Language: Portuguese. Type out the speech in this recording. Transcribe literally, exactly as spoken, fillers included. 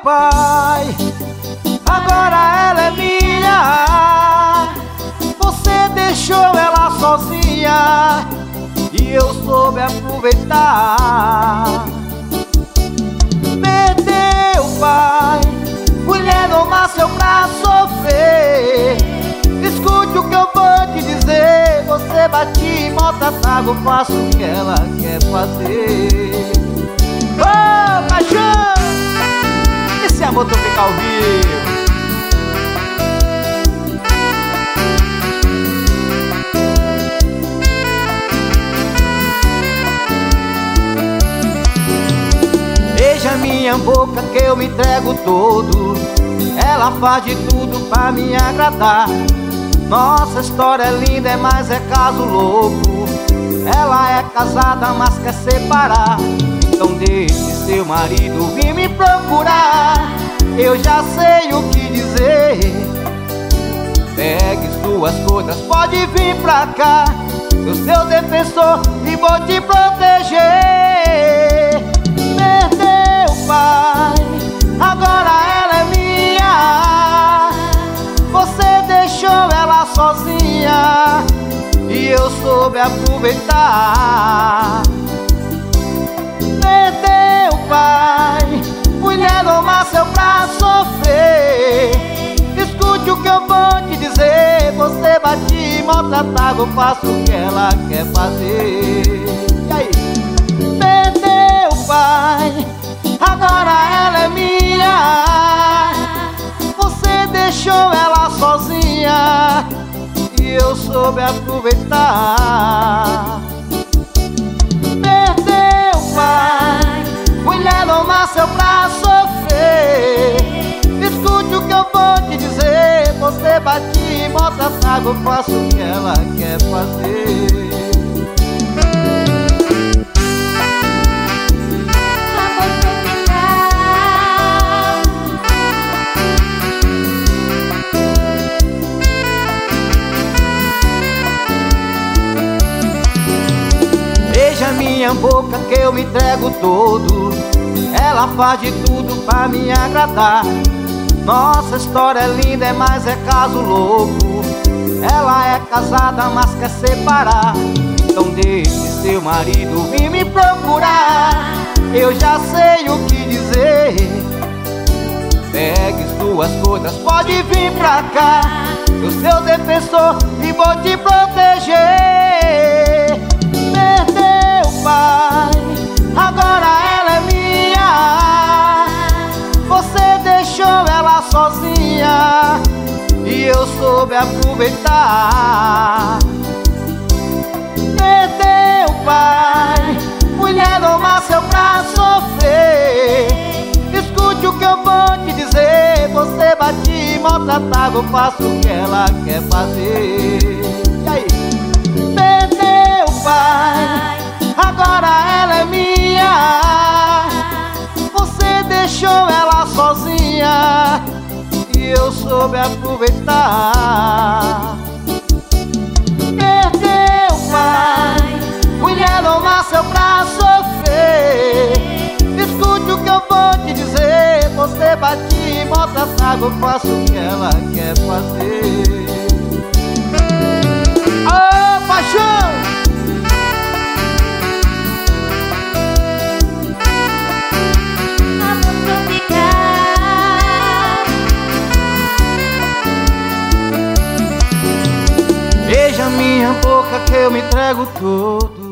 pai, agora ela é minha. Você deixou ela sozinha e eu soube aproveitar. Perdeu, pai, mulher não nasceu pra sofrer. Escute o que eu vou te dizer. Você bate em mota d'água, eu faço o que ela quer fazer. Ô, oh, paixão, esse amor tropical vivo. Beija minha boca que eu me entrego todo. Ela faz de tudo pra me agradar. Nossa história é linda, mas é caso louco. Ela é casada, mas quer separar. Então deixe seu marido vir me procurar. Eu já sei o que dizer. Pegue suas coisas, pode vir pra cá. Sou seu defensor e vou te proteger. Perdeu, pai, agora ela é minha. Você deixou ela sozinha e eu soube aproveitar. Perdeu, pai, mulher não nasceu pra sofrer. Escute o que eu vou te dizer. Você bate em mota d'água, eu faço o que ela quer fazer. E aí? Perdeu, pai, agora ela é minha. Você deixou ela sozinha e eu soube aproveitar. Perdeu, pai, mulher não nasceu pra sofrer. Escute o que eu vou te dizer. Você bate em mota d'água, eu faço o que ela quer fazer. Beija minha boca que eu me entrego todo. Ela faz de tudo pra me agradar. Nossa história é linda, mas é caso louco. Ela é casada, mas quer separar. Então deixe seu marido vir me procurar. Eu já sei o que dizer. Pegue suas coisas, pode vir pra cá. Sou seu defensor e vou te proteger. Perdeu, pai, agora ela é minha. Você deixou ela sozinha e eu soube aproveitar. Perdeu, pai, mulher não nasceu pra sofrer. Escute o que eu vou te dizer. Você bate em mota d'água, eu faço o que ela quer fazer. E aí? Perdeu, pai, agora ela é minha. Você deixou ela sozinha e eu soube aproveitar. Perdeu, pai, mulher não nasceu pra sofrer. Escute o que eu vou te dizer. Você bate em mota d'água, eu faço o que ela quer fazer. Ô, oh, paixão! Beija minha boca que eu me entrego todo.